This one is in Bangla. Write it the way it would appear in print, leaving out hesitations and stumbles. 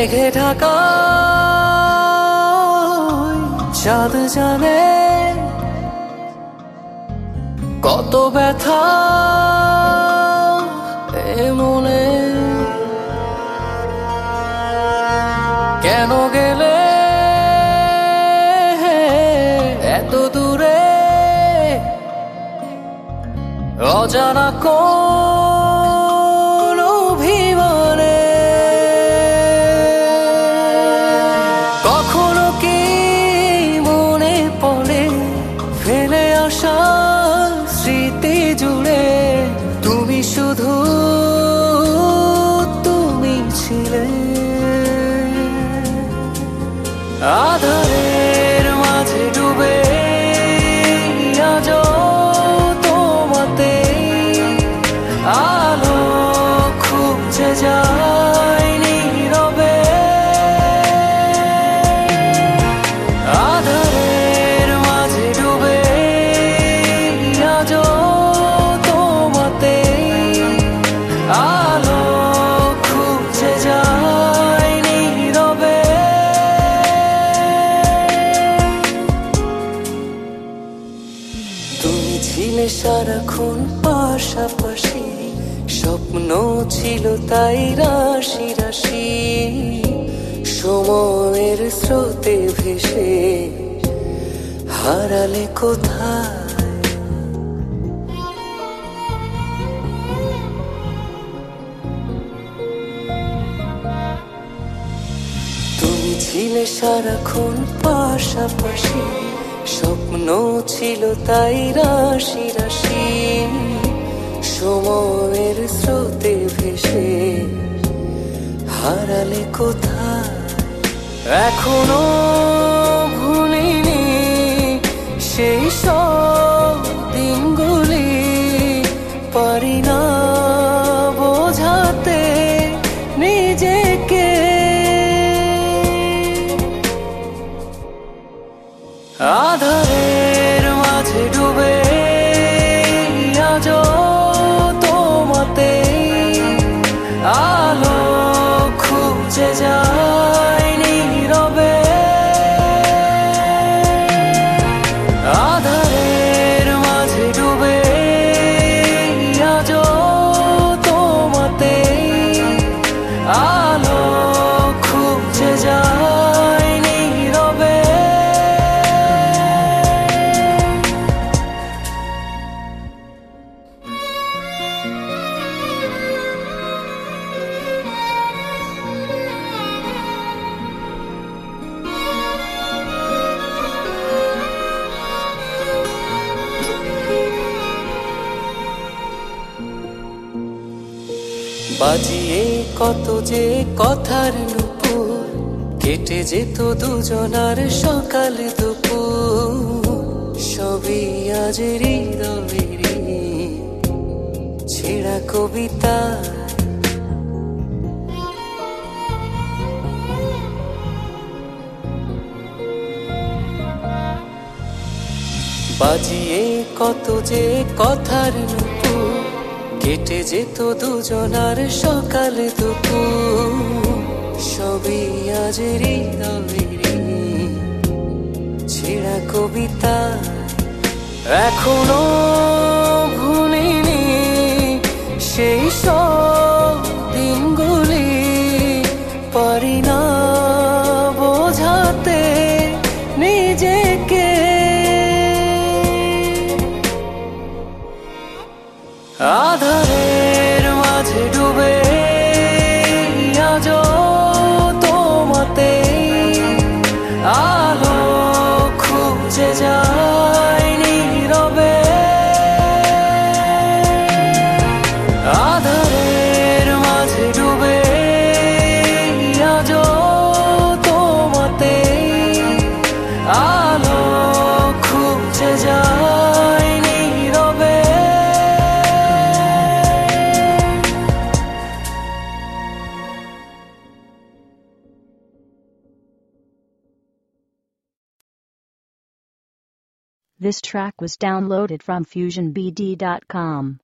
মেঘে ঢাকা চাঁদ জানে কত ব্যথা এ মনে। কেন গেলে এত দূরে অজানা কোন অভিমানে। কখনো কি মনে পড়ে ফেলে আসা স্মৃতি জুড়ে তুমি শুধু তুমি ছিলে। আধারের মাঝে ডুবে আজও তোমাতে আলো খুঁজে যায় নীরবে। আধারের মাঝে ডুবে আজও তোমাতে আলো খুঁজে যায় নীরবে। তুমি ছিলে সারাক্ষণ পাশাপাশি, স্বপ্ন ছিল তাই রাশি রাশি। সময়ের স্রোতে ভেসে হারালে কোথায়। তুমি ছিলে সারাক্ষণ পাশাপাশি, স্বপ্ন ছিল তাই রাশি রাশি। সময়ের স্রোতে ভেসে হারালে কোথায়। এখনো ভুলিনি সেই সব দিনগুলি, পারি না বোঝাতে নিজেকে। আধারের মাঝে ডুবে আজও তোমাতে আলো খুঁজে যায় নীরবে। আধারের মাঝে ডুবে আজও তোমাতে আলো খুঁজে যায় নীরবে। বাজিয়ে কত যে কথার নুপুর, কেটে যেত দুজনার সকাল দুপুর। সবই আজ হৃদয়েরই ছেঁড়া কবিতা। বাজিয়ে কত যে কথার নুপুর, কেটে যেত দুজনার সকাল দুপুর। সবই আজ হৃদয়েরই ছেঁড়া কবিতা। এখনো ভুলিনি সেই সব দিনগুলি, পারি না বোঝাতে নিজেকে। আধারের মাঝে ডুবে আজও তোমাতে আলো খুঁজে যায় নীরবে। আধারের মাঝে ডুবে আজও তোমাতে আলো খুঁজে যায় নীরবে। This track was downloaded from FusionBD.com.